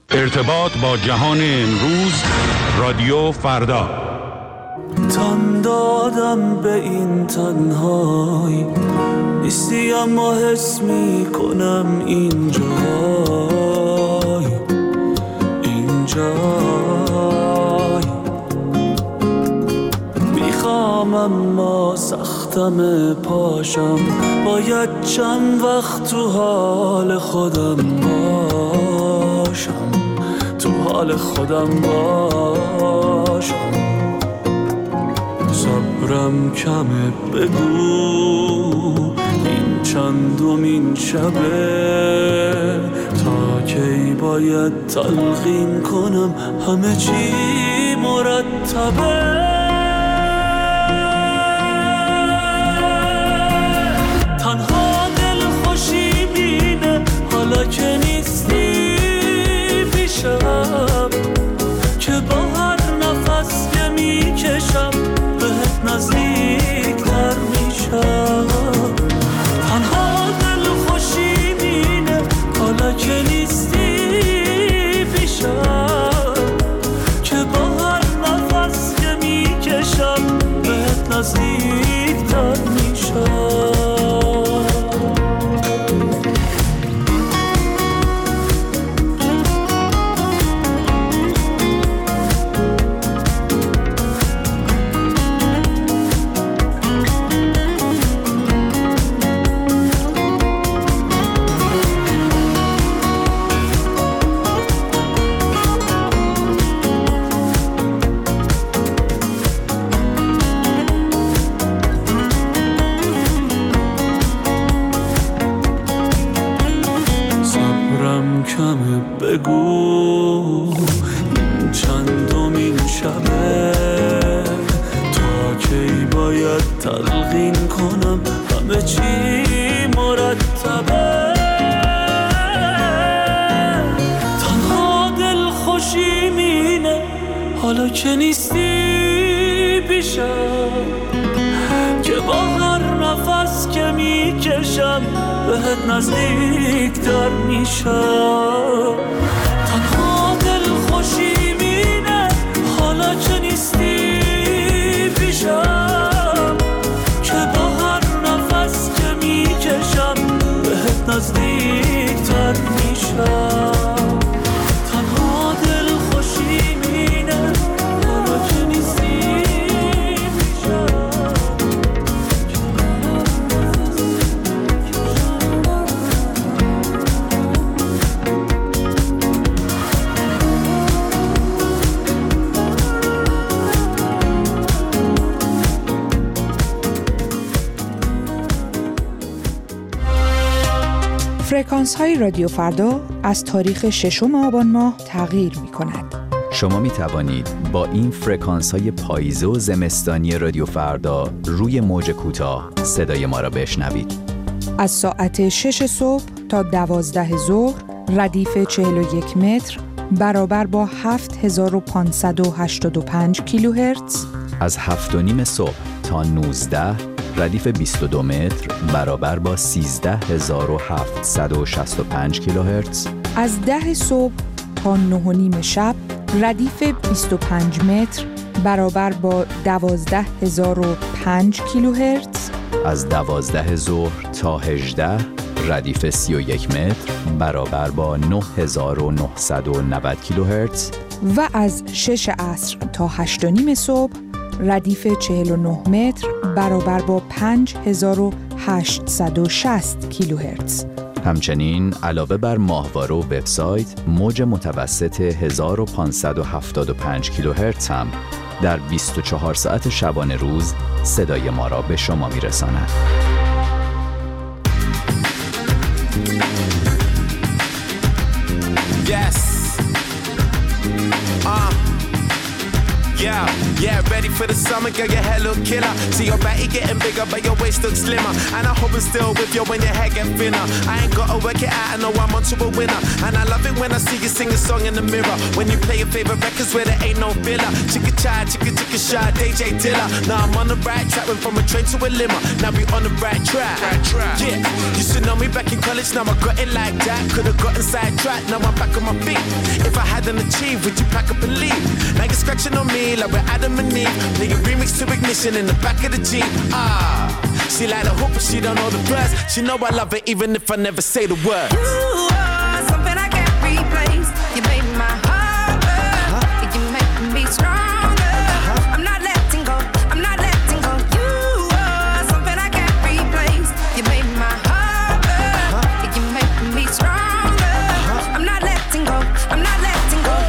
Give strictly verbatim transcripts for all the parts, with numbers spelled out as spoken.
ارتباط با جهان امروز، رادیو فردا. تن دادم به این تنهایی، نیستی اما حس می کنم اینجای اینجای میخوام اما سختم پاشم، باید چند وقت تو حال خودم باشم، تو حال خودم باشم. صبرم کمه، بگو این چندمین شبه، تا کی باید تلقین کنم همه چی مرتبه. تنها دل خوشی بینه حالا که نیستی پیشم، که با هر نفس که میکشم بهت نزدیک تر میشم. تنها دل خوشی بینه حالا که نیستی پیشم، که با هر نفس که میکشم بهت نزدیک تر میشم. بگو این چندمین شبه، تا کی باید تلقین کنم همه چی مرتبه. تنها دل خوشی مینه حالا که نیستی پیشم، که با هر نفس که میکشم بهت نزدیک تر میشم. تنها دل خوشی مینه حالا که نیستی پیشم، که با هر نفس که میکشم بهت نزدیک تر میشم. تنها دل خوشی مینه حالا که نیستی فرکانس های رادیو فردا از تاریخ ششم آبان ماه تغییر می کند. شما می توانید با این فرکانس های پاییزه و زمستانی رادیو فردا روی موج کوتاه صدای ما را بشنوید. از ساعت شش صبح تا دوازده ظهر ردیف چهل و یک متر برابر با هفت هزار و پانصد و هشتاد و پنج کیلوهرتز. از هفت و نیم صبح تا نوزده ردیف بیست و دو متر برابر با سیزده هزار و هفتصد و شصت و پنج کیلوهرتز. از ده صبح تا نه و نیم شب ردیف بیست و پنج متر برابر با دوازده هزار و پنج کیلوهرتز. از دوازده ظهر تا هجده ردیف سی و یک متر برابر با نه هزار و نهصد و نود کیلوهرتز. و از شش عصر تا هشت و نیم صبح ردیف چهل و نه متر برابر با پنج هزار و هشتصد و شصت کیلوهرتز. همچنین علاوه بر ماهواره و وبسایت، موج متوسط هزار و پانصد و هفتاد و پنج کیلوهرتز هم در بیست و چهار ساعت شبانه روز صدای ما را به شما میرساند. Yes. Uh. Yeah. Yeah, ready for the summer, girl, your hair look killer. See your body getting bigger, but your waist looks slimmer. And I hope it's still with you when your hair get thinner. I ain't gotta work it out, I know I'm onto a winner. And I love it when I see you sing a song in the mirror. When you play your favorite records where there ain't no filler. Chicka chai, chicka chicka shy, D J Dilla. Now I'm on the right track, went from a train to a limo. Now we on the right track. Right track. Yeah, used to know me back in college, now I got it like that. Could've gotten sidetracked, now I'm back on my feet. If I hadn't achieved, would you pack up and leave? Now you're scratching on me like we're Adam and Eve. Nigga remix to Ignition in the back of the Jeep. Ah, she like the hoop, but she don't know the words. She know I love her even if I never say the words. You are something I can't replace. You made my heart burn. Uh-huh. You make me stronger. Uh-huh. I'm not letting go. I'm not letting go. You are something I can't replace. You made my heart burn. Uh-huh. You make me stronger. Uh-huh. I'm not letting go. I'm not letting go.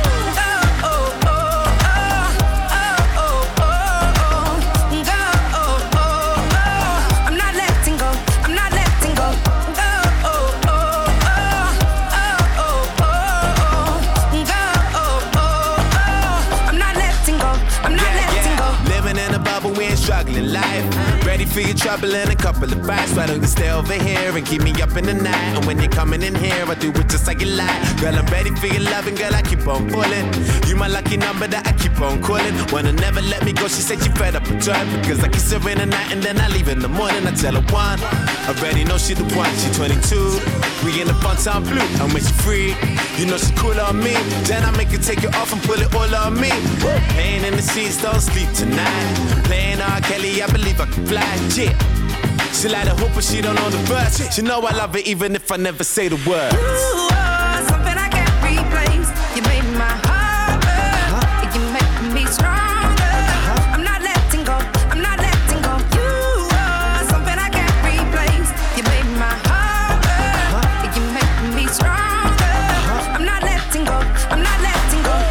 Struggling life, ready for your trouble and a couple of bites. Why don't you stay over here and keep me up in the night? And when you're coming in here, I do it just like you like. Girl, I'm ready for your loving, girl, I keep on pulling. You my lucky number that I keep on calling. Wanna never let me go, she said she fed up with her. Because I kiss her in the night and then I leave in the morning. I tell her one, I already know she the one, she twenty-two. We in the fun time blue, and when she free, you know she cool on me. Then I make her take it off and pull it all on me. Pain in the seats, don't sleep tonight. Playing R. Kelly, I believe I can fly, yeah. She like the hoop, but she don't know the words. She know I love her even if I never say the words. You are something I can't replace. You made my heart burn. Uh-huh. You make me stronger. Uh-huh. I'm not letting go. I'm not letting go. You are something I can't replace. You made my heart burn. Uh-huh. You make me stronger. Uh-huh. I'm not letting go. I'm not letting go.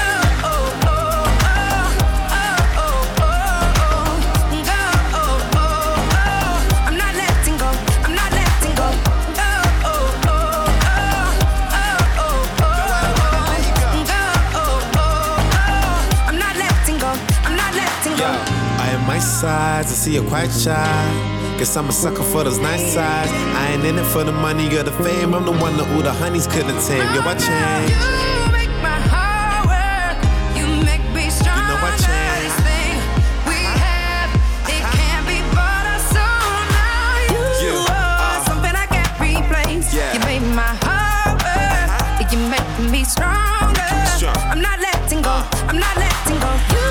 Sides, I see you're quite shy. Guess I'm a sucker for those nice sides. I ain't in it for the money or the fame. I'm the one that all the honeys couldn't tame. Yo, I change. You make my heart work. You make me stronger. You know I change. This thing we have, it can't be bought or sold now. You, you are uh, something I can't replace. Yeah. You make my heart work. Uh, you make me stronger. Strong. I'm not letting go. Uh, I'm not letting go. You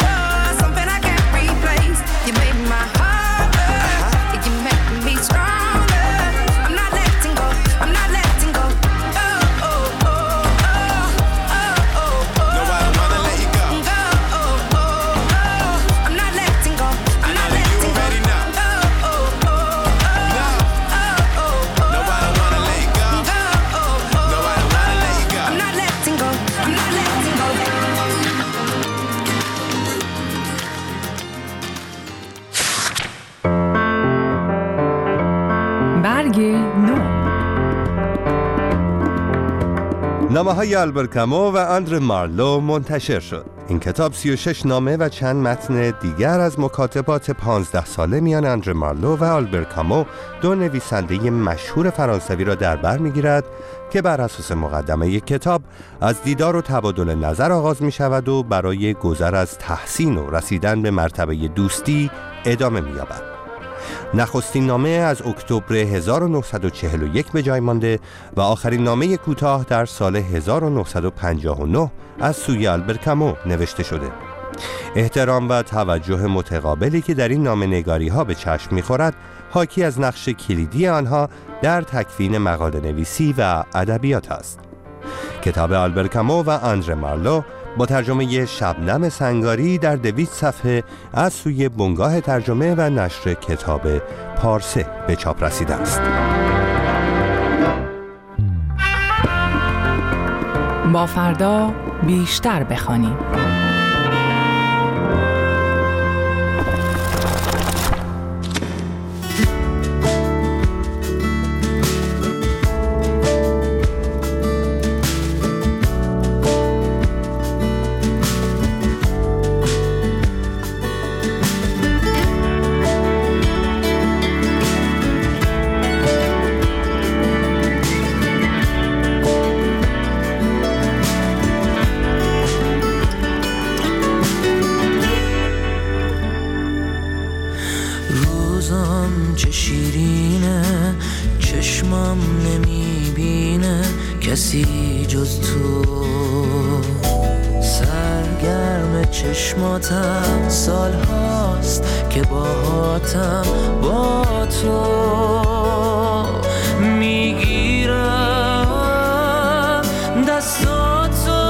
You made my heart burn. Uh-huh. You make me stronger. I'm not letting go. I'm not letting go. Oh, oh, oh, oh, oh, oh, oh. No, I don't wanna let you go. Go, oh, oh, oh. I'm not letting go. I'm not letting go. Oh, oh, oh, oh. No. Oh, oh, oh. No, I don't wanna let you go. Go, oh, oh. No, I don't wanna let you go. I'm not letting go. I'm not letting go. برگ نو. نامه‌های آلبر کامو و آندره مارلو منتشر شد. این کتاب سی و شش نامه و چند متن دیگر از مکاتبات پانزده ساله میان آندره مارلو و آلبر کامو، دو نویسنده مشهور فرانسوی را در بر می‌گیرد که بر اساس مقدمه یک کتاب از دیدار و تبادل نظر آغاز می‌شود و برای گذر از تحسین و رسیدن به مرتبه دوستی ادامه می‌یابد. نخستین نامه از اکتبر هزار و نهصد و چهل و یک به جای مانده و آخرین نامه کوتاه در سال هزار و نهصد و پنجاه و نه از سوی آلبر کامو نوشته شده. احترام و توجه متقابلی که در این نامه‌نگاری ها به چشم می‌خورد حاکی از نقش کلیدی آنها در تکوین مقاله نویسی و ادبیات است. کتاب آلبر کامو و آندره مارلو با ترجمه شبنم سنگاری در دویست صفحه از سوی بنگاه ترجمه و نشر کتاب پارسه به چاپ رسیده است. با فردا بیشتر بخوانیم. جز تو سرگرم چشماتم، سال هاست که باهاتم، با تو میگیرم دستاتو.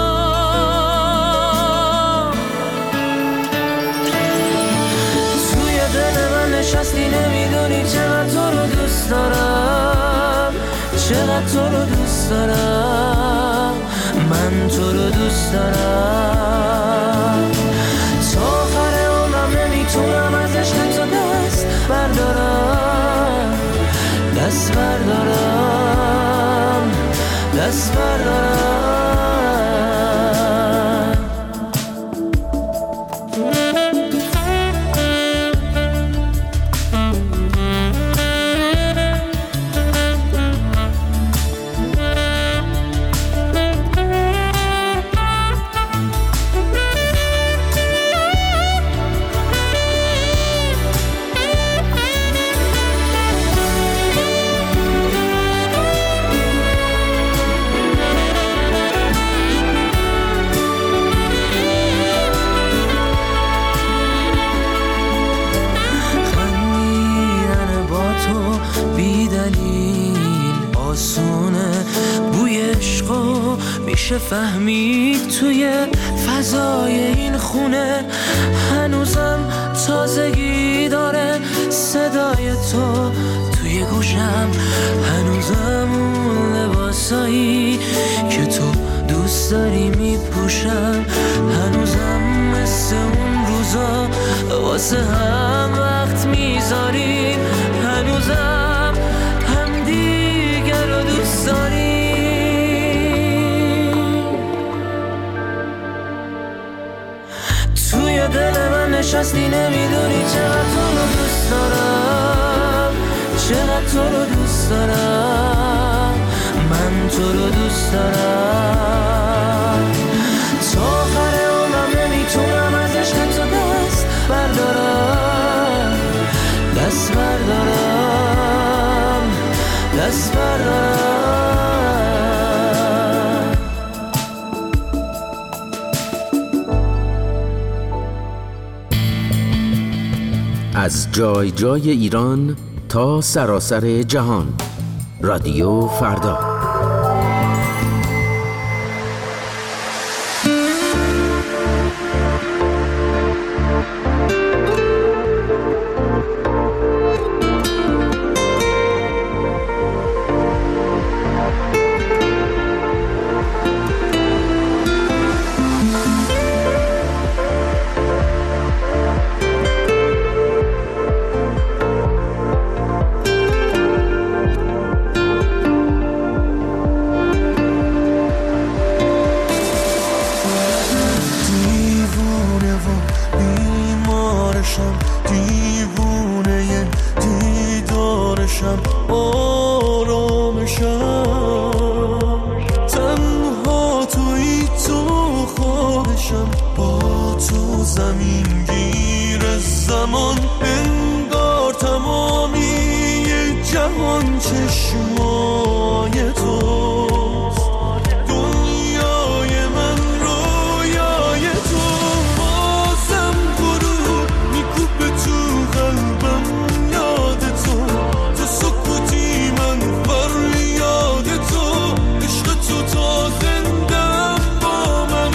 توی دل من نشستی، نمیدونی چقدر تو رو دوست دارم، چقدر تو رو دوست دارم، من تو رو دوست دارم. تا آخر عمرم نمیتونم از عشق تو دست بردارم، دست بردارم، دست بردارم. میشه فهمید توی فضای این خونه، هنوزم تازگی داره صدای تو توی گوشم، هنوزم اون لباسایی که تو دوست داری میپوشم، هنوزم مثل اون روزا واسه هم وقت میذاریم، هنوزم هم دیگر رو دوست داریم. توی دل من نشستی، نمیدونی چقدر تو رو دوست دارم، چقدر تو رو دوست دارم، من تو رو دوست دارم. تا آخر عمرم نمیتونم از عشق تو دست بردارم، دست بردارم، دست بردارم. از جای جای ایران تا سراسر جهان، رادیو فردا.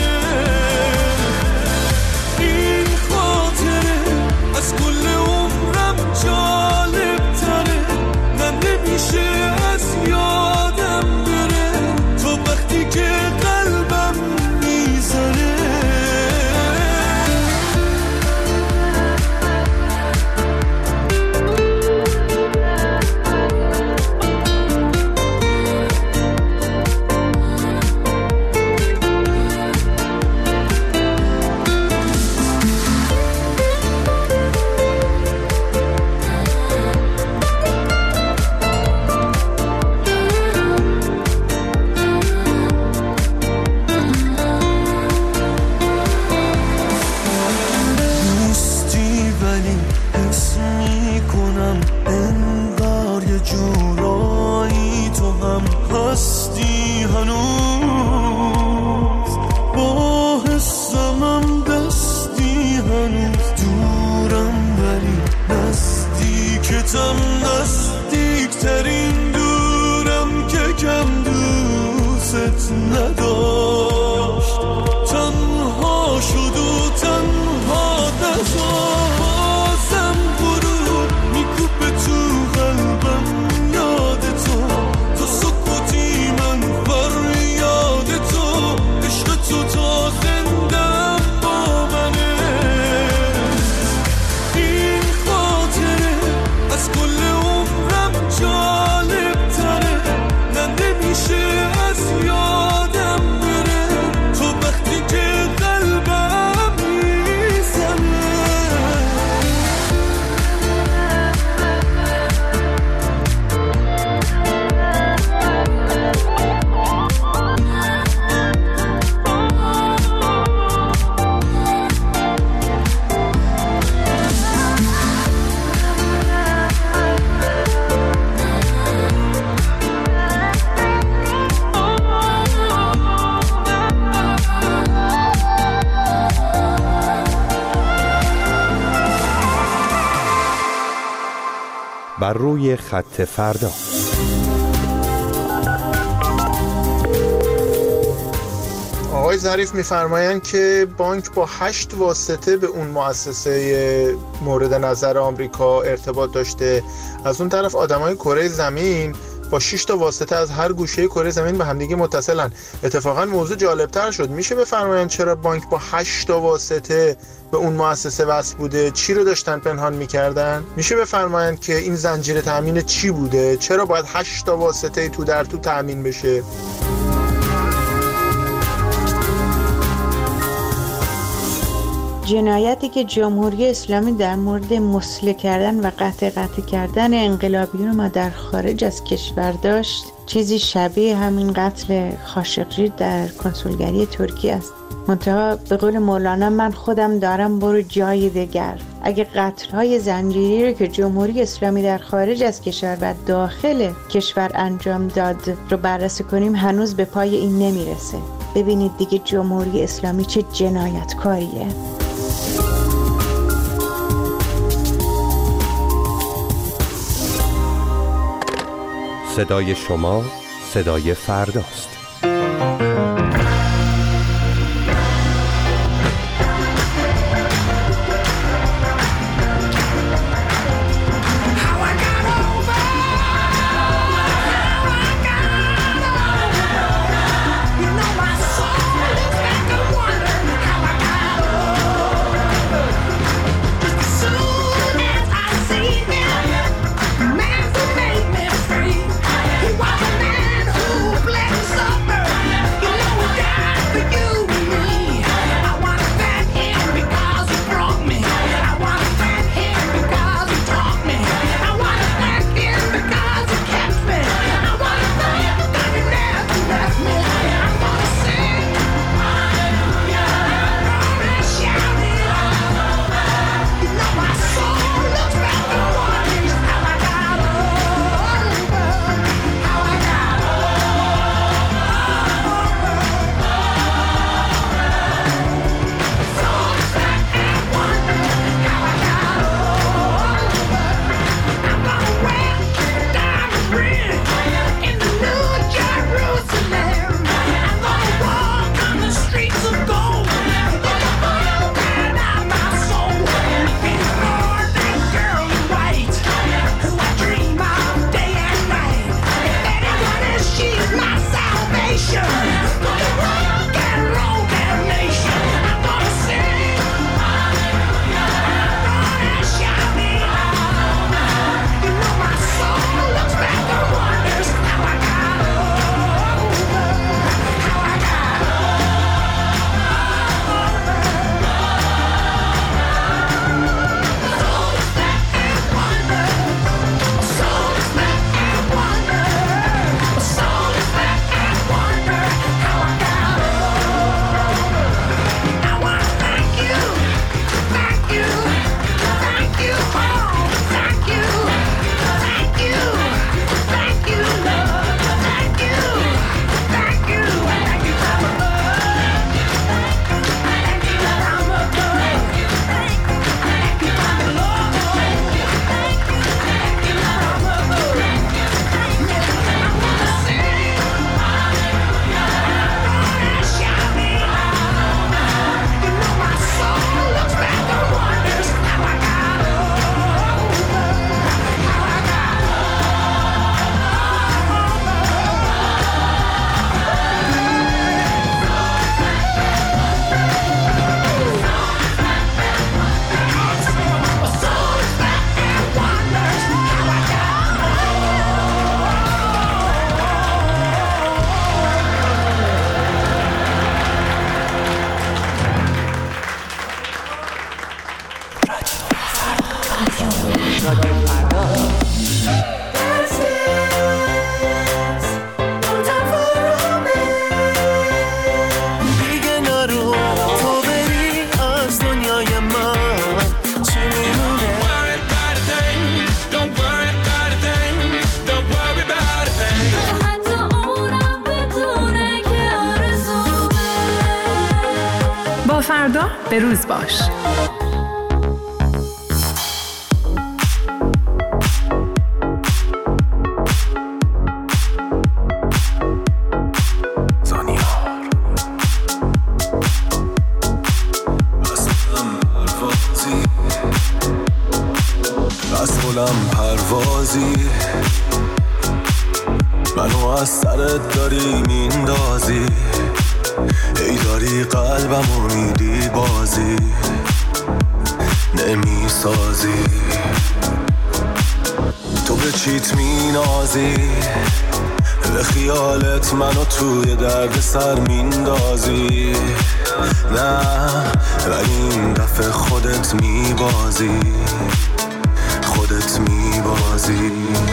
از کل عمر کس نداشت، تنها شد و تنها نزازم برو میکوبه تو قلبم یاد تو، تو سکوتی من فریاد تو، عشق تو تا زندم با منه. این خاطره از کل عمرم جالب تره، نه نمیشه از یادم بره، تو وقتی که قلبم میزنه. بر روی خط فردا. آقای ظریف می‌فرمایند که بانک با هشت واسطه به اون مؤسسه مورد نظر آمریکا ارتباط داشته. از اون طرف آدمای کره زمین با شش تا واسطه از هر گوشه کره زمین به همدیگه متصلن. اتفاقا موضوع جالبتر شد. میشه بفرمایند چرا بانک با هشت تا واسطه به اون مؤسسه وصل بوده؟ چی رو داشتن پنهان میکردن؟ میشه بفرمایند که این زنجیره تامین چی بوده؟ چرا باید هشت تا واسطه تو در تو تامین بشه؟ جنایتی که جمهوری اسلامی در مورد مسلح کردن و قطع قطع کردن انقلابیون ما در خارج از کشور داشت چیزی شبیه همین قتل خاشقجی در کنسولگری ترکیه است. منتها به قول مولانا من خودم دارم برو جای دیگر. اگه قتل‌های زنجیری رو که جمهوری اسلامی در خارج از کشور و داخل کشور انجام داد رو بررسی کنیم هنوز به پای این نمیرسه. ببینید دیگه جمهوری اسلامی چه جنایتکاریه. صدای شما صدای فرداست. So با فردا به روز باش. پروازی منو از سرت داری میندازی، ای داری قلبمو میدی بازی نمیسازی، تو به چیت مینازی، به خیالت منو توی درد سر میندازی، نه ولی این دفعه خودت میبازی، خودت میبازی.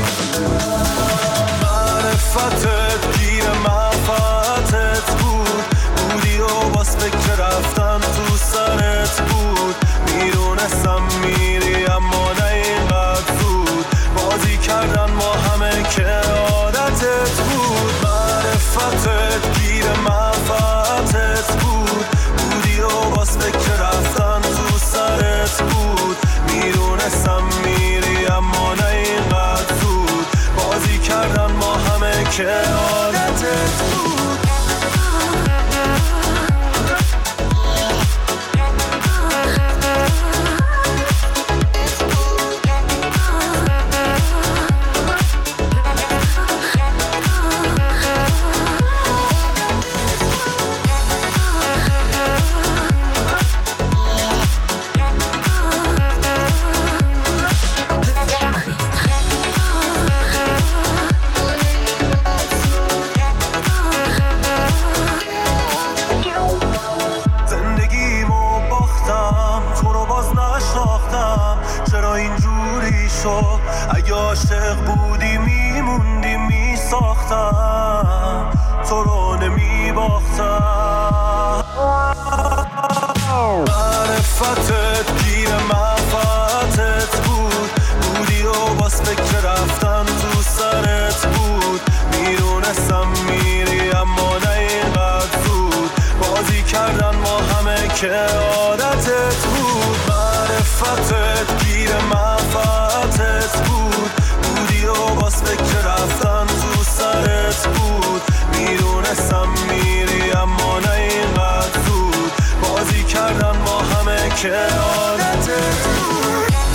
معرفتت گیر منفعتت بود، بودی و باز فکر رفتن تو سرت بود، میدونستم میری اما نه اینقدر زود، بازی کردن ما همه که عادتت بود. معرفتت گیر منفعتت بود، بودی و باز فکر رفتن تو سرت بود، میدونستم میری اما نه اینقدر زود، بازی کردن ما همه که عادتت بود. اگه عاشق بودی میموندی میساختم، تو رو نمیباختم. معرفتت گیر منفعتت بود، بودی و باز فکر رفتن تو سرت بود، میدونستم میری اما نه اینقدر زود، بازی کردن ما همه که عادتت بود. معرفتت گیر منفعتت بود، بودی و باز فکر رفتن تو سرت بود، میدونستم میری اما نه اینقدر زود، بازی کردن ما همه که عادتت بود.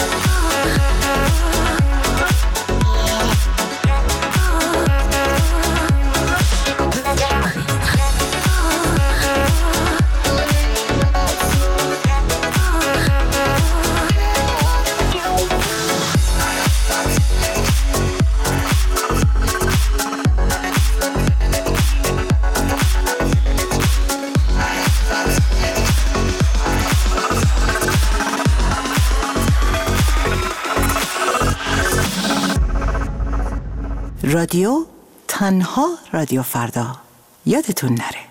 رادیو تنها رادیو فردا، یادتون نره.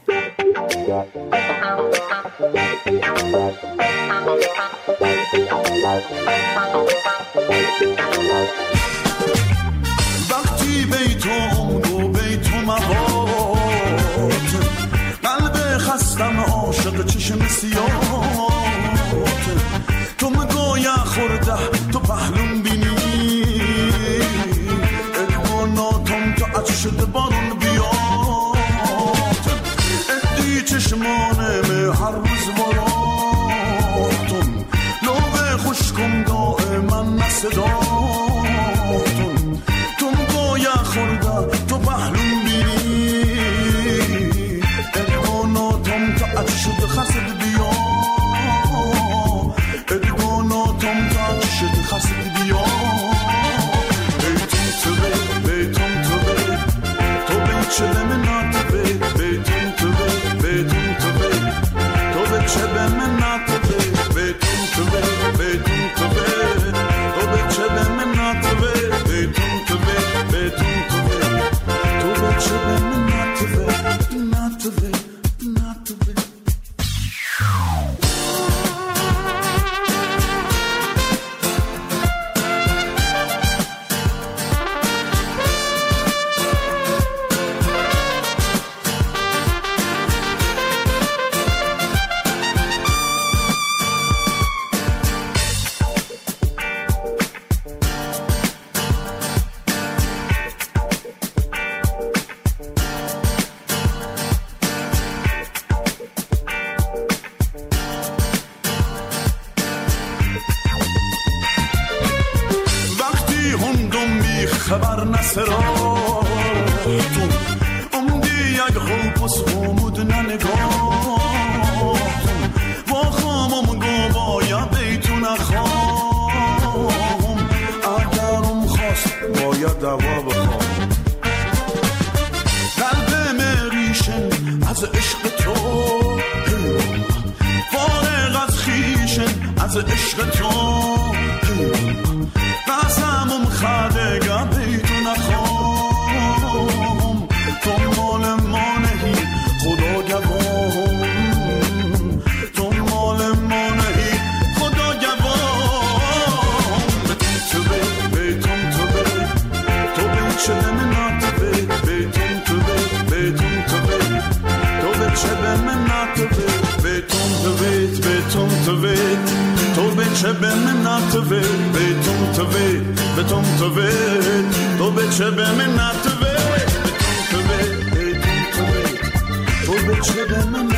وقتی بیتم و بیتم موات، قلب خستم عاشق چشم سیاهات، تو مگایا خورده تو پهلوم بینی، ناتم تا عطر شده بارون بیاد، ادی چشمانم هر روز مراتم، لوه خوشکم دائما صداتم، تو مگایا خورده تو پهلوم بینی، ادی ناتم تا عطر شده خرسد بیاد، ادی ناتم تا عطر شده خرسد بیاد. چه به من ناتبه بیتون تو به بیتون تو به تو به چه به من ناتبه بیتون تو به بیتون تو به تو به چه به سرا تو عمدی یک خوب از خومود ننگاه با خامم گو بایا بیتو نخوام اگرم خواست باید دوا بخوام قلب مریشن از عشق تو فارغ از خیشن از عشق تو قسمم خدگه بیتو نخوام تو مال ما نهی خدا گوام تو مال ما نهی خدا گوام تو به بیتون تو به تو به چه به من ناتبه بیتون تو به بیتون تو به تو به چه به من ناتبه بیتون تو بیت بیتون تو بیت تو به چه به من ناتبه بیتون تو بیت بیتون تو بیت تو به چه به من ناتبه بیتون تو بیت بیتون تو بیت تو به چه به من